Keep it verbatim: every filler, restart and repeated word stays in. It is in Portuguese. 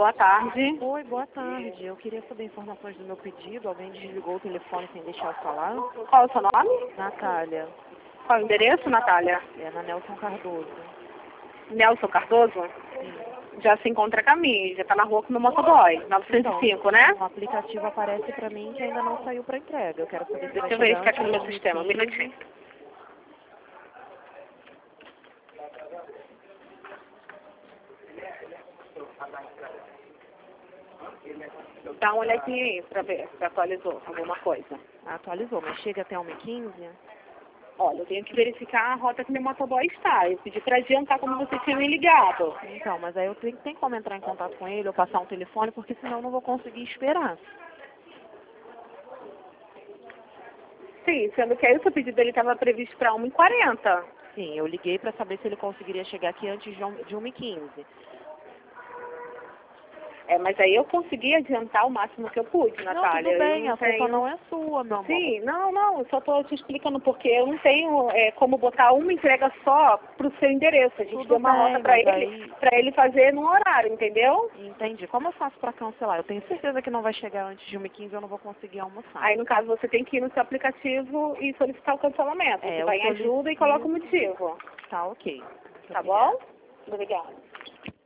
boa tarde. Oi, boa tarde. Eu queria saber informações do meu pedido. Alguém desligou o telefone sem deixar eu falar? Qual é o seu nome? Natália. Qual é o endereço, Natália? É na Nelson Cardoso. Nelson Cardoso? Sim. Já se encontra com a minha, já tá na rua com o meu motoboy, novecentos e cinco, né? O aplicativo aparece pra mim que ainda não saiu pra entrega. Eu quero saber se Deixa vai eu chegar verificar aqui antes no de meu sistema, um dois mil e quinze. minutinho. Dá uma olhadinha aí pra ver se atualizou alguma coisa. Atualizou, mas chega até uma e quinze? Olha, eu tenho que verificar a rota que meu motoboy está. Eu pedi pra adiantar como você tinha me ligado. Então, mas aí eu tenho, tenho como entrar em contato com ele ou passar um telefone, porque senão eu não vou conseguir esperar. Sim, sendo que aí o seu pedido dele estava previsto para uma e quarenta. Sim, eu liguei pra saber se ele conseguiria chegar aqui antes de um- de uma e quinze. É, mas aí eu consegui adiantar o máximo que eu pude, Natália. Não, tudo bem, eu não a culpa tenho... não é sua, meu amor. Sim, não, não, eu só estou te explicando porque eu não tenho é, como botar uma entrega só para o seu endereço. A gente Tudo deu uma bem, rota para mas ele, aí... para ele fazer num horário, entendeu? Entendi. Como eu faço pra cancelar? Eu tenho certeza que não vai chegar antes de uma e quinze, eu não vou conseguir almoçar. Aí, no caso, você tem que ir no seu aplicativo e solicitar o cancelamento. É, Você eu vai em ajuda e solicito. coloca o motivo. Tá ok. Muito Tá obrigada. bom? Obrigada.